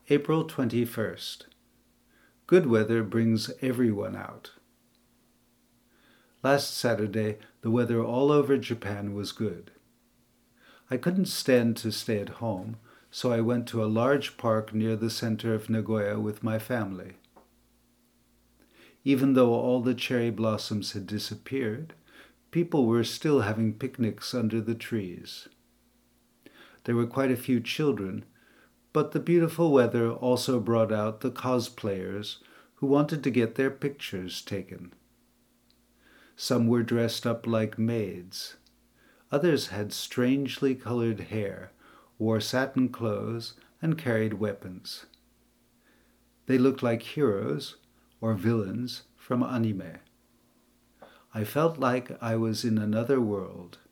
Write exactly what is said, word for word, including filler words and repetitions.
April twenty-first. Good weather brings everyone out. Last Saturday, the weather all over Japan was good. I couldn't stand to stay at home, so I went to a large park near the center of Nagoya with my family. Even though all the cherry blossoms had disappeared, people were still having picnics under the trees. There were quite a few children, but the beautiful weather also brought out the cosplayers who wanted to get their pictures taken. Some were dressed up like maids. Others had strangely colored hair, wore satin clothes, and carried weapons. They looked like heroes or villains from anime. I felt like I was in another world.